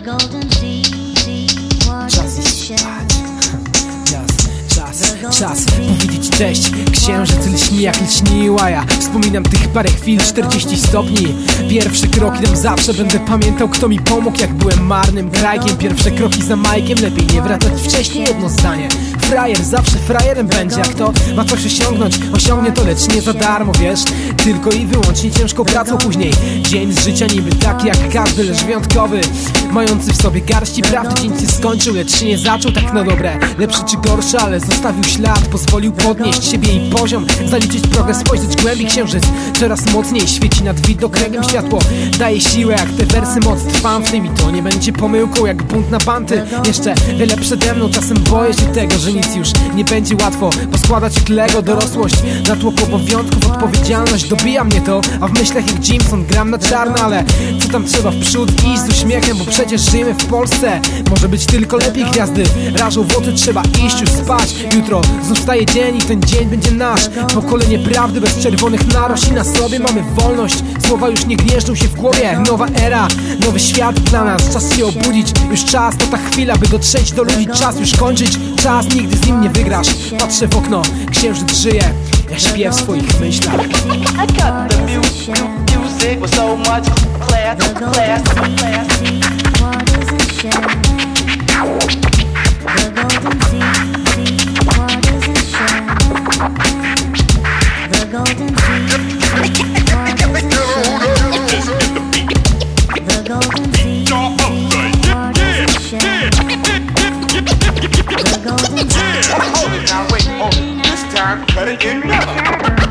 Czas powiedzieć cześć. Księżyc lśni jak lśniła ja. Wspominam tych parę chwil, 40 stopni. Pierwsze kroki tam zawsze będę pamiętał, kto mi pomógł, jak byłem marnym grajkiem. Pierwsze kroki za Majkiem, lepiej nie wracać wcześniej, jedno zdanie. Frajer zawsze frajerem będzie, jak to ma coś osiągnąć, osiągnie to, lecz nie za darmo, wiesz. Tylko i wyłącznie ciężką pracą później. Dzień z życia niby taki jak każdy, lecz wyjątkowy, mający w sobie garści prawdy. Dzień się skończył, lecz się nie zaczął tak na dobre. Lepszy czy gorszy, ale zostawił ślad. Pozwolił podnieść siebie i poziom, zaliczyć progres, spojrzeć głębiej. Księżyc coraz mocniej świeci nad widokręgiem. Światło daje siłę jak te wersy, moc trwam w tym i to nie będzie pomyłką jak bunt na banty. Jeszcze wiele przede mną, czasem boję się tego, że nic już nie będzie łatwo poskładać jak Lego. Dorosłość, natłok obowiązków, odpowiedzialność dobija mnie to, a w myślach jak Jimson gram na czarno. Ale co tam, trzeba w przód iść z uśmiechem, bo przecież żyjemy w Polsce. Może być tylko lepiej, gwiazdy rażą w oczy, trzeba iść już spać. Jutro znów wstaje dzień i ten dzień będzie nasz. Pokolenie prawdy bez czerwonych narośli na sobie. Mamy wolność, słowa już nie gnieżdżą się w głowie. Nowa era, nowy świat dla nas. Czas się obudzić, już czas, to ta chwila, by dotrzeć do ludzi. Czas już kończyć, czas, nigdy z nim nie wygrasz. Patrzę w okno, księżyc żyje, ja śpię w swoich myślach. Now wait, hold it. This time, better get better.